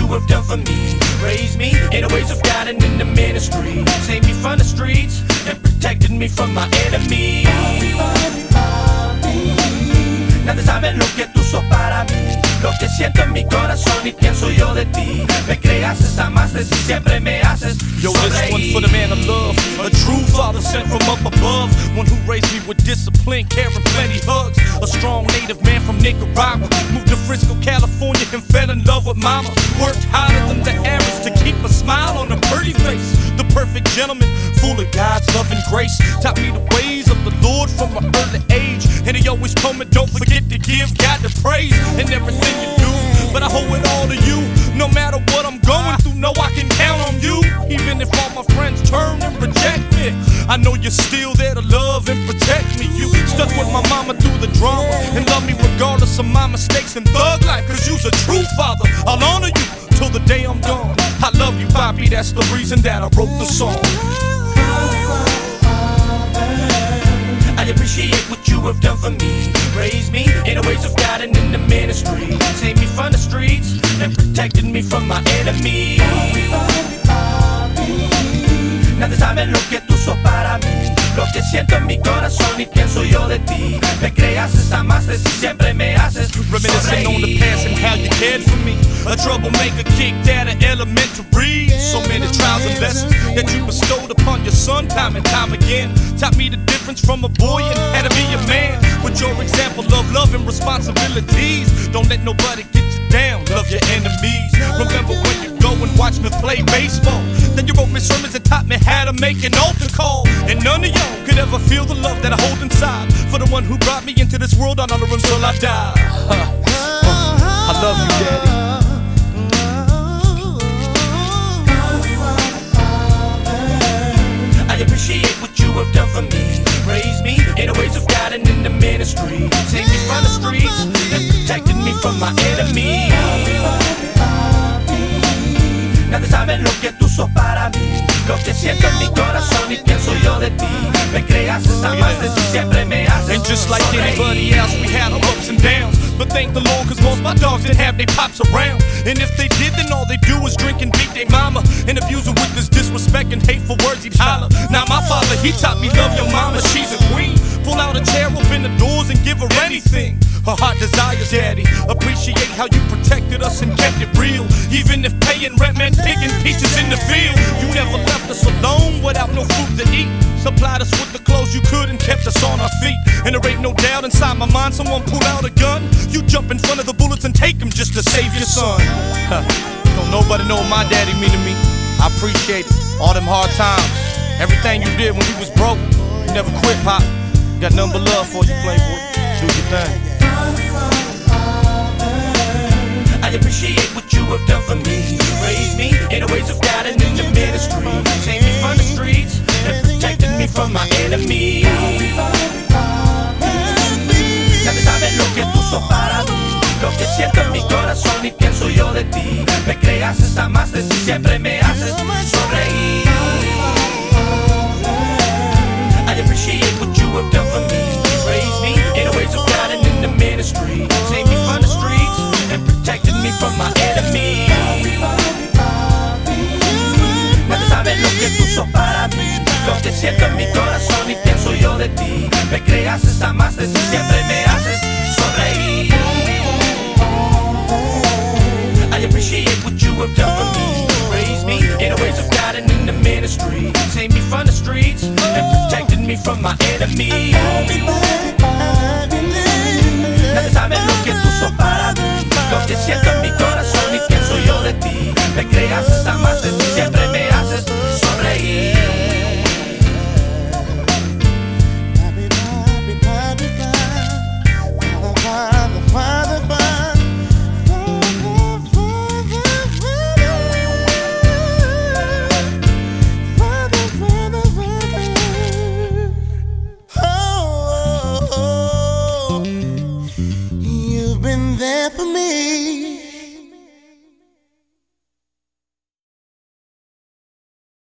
you have done for me. Raised me in the ways of God and in the ministry. Saved me from the streets and protected me from my enemies. Nadie sabe lo que tú sos para mí, lo que siento en mi corazón y pienso yo de ti. Me creaste, amaste y siempre me haces Yo, this one for the man of love, a true father sent from up above, one who raised me with discipline, care and plenty hugs. A strong native man from Nicaragua, moved to Frisco, California, and fell in love with mama. Worked harder than the average to keep a smile on a pretty face. The perfect gentleman, full of God's love and grace, taught me the ways of the Lord from an early age. And he always told me, don't forget to give God the praise in everything you do. But I owe it all to you. No matter what I'm going through, know I can count on you. Even if all my friends turn and reject me, I know you're still there to love and protect me. You stuck with my mama through the drama and love me regardless of my mistakes and thug life. Cause you's a true father, I'll honor you till the day I'm gone. I love you, Poppy, that's the reason that I wrote the song. I appreciate what you have done for me. Raised me in the ways of God and in the ministry. Saved me from the streets and protected me from my enemies. Nadie sabe lo que tú sos para mí, lo que siento en mi corazón y pienso yo de ti. Me creaste, amaste y siempre me haces reminiscing on the past and how you cared for me. A troublemaker kicked out of elementary. So many trials and lessons that you bestowed upon your son time and time again. Taught me the difference from a boy and how to be a man. With your example of love and responsibilities, don't let nobody get you down, love your enemies. Remember when you go and watch me play baseball, then you wrote me sermons and taught me how to make an altar call. And none of y'all could ever feel the love that I hold inside for the one who brought me into this world. I'll honor him till I die. I love you, Daddy. I appreciate what you have done for me. Raised me in the ways of God and in the ministry. Saved me from the streets and protected me from my enemies. Nadie sabe lo que tú sos para mí, lo que siento en mi corazón y pienso yo de ti. Me creaste, amaste y siempre me haces. And just like anybody else, we had our ups and downs. But thank the Lord, cause most my dogs didn't have their pops around. And if they did, then all they do is drink and beat their mama and abuse her with this disrespect and hateful words he'd holler. Now my father, he taught me love your mama, she's a queen. Pull out a chair, open the doors and give her anything her heart desires, Daddy. Appreciate how you protected us and kept it real. Even if paying rent meant picking peaches in the field, you never left us alone without no food to eat. Supplied us with the clothes you could and kept us on our feet. And there ain't no doubt inside my mind someone pulled out a gun. You jump in front of the bullets and take them just to save your son. Don't nobody know what my daddy mean to me. I appreciate it. All them hard times, everything you did when we was broke. You never quit, Pop. Got nothing but love for you, Playboy. Do your thing. I appreciate what you have done for me. Raised me in the ways of God and in the ministry. Saved me from the streets and protected me from my enemies. Nadie sabe lo que tú sos para mí, lo que siento en mi corazón y pienso yo de ti. Me creaste, amaste y siempre me haces sonreír. I appreciate what you have done for me. Raised me in the ways of God and in the ministry. Saved me from the streets and protected me from my enemies. Nadie sabe lo que tú sos para mí, lo que siento en mi corazón y pienso yo de ti. Me creaste, amaste y siempre me haces sonreír. I appreciate what you have done for me. Raised me in the ways of God and in the ministry. Saved me from the streets and protected me from my enemies. Nadie sabe lo que tú sos para mí, lo que siento en mi corazón y pienso yo de ti. Me creaste, amaste y siempre me haces sonreír.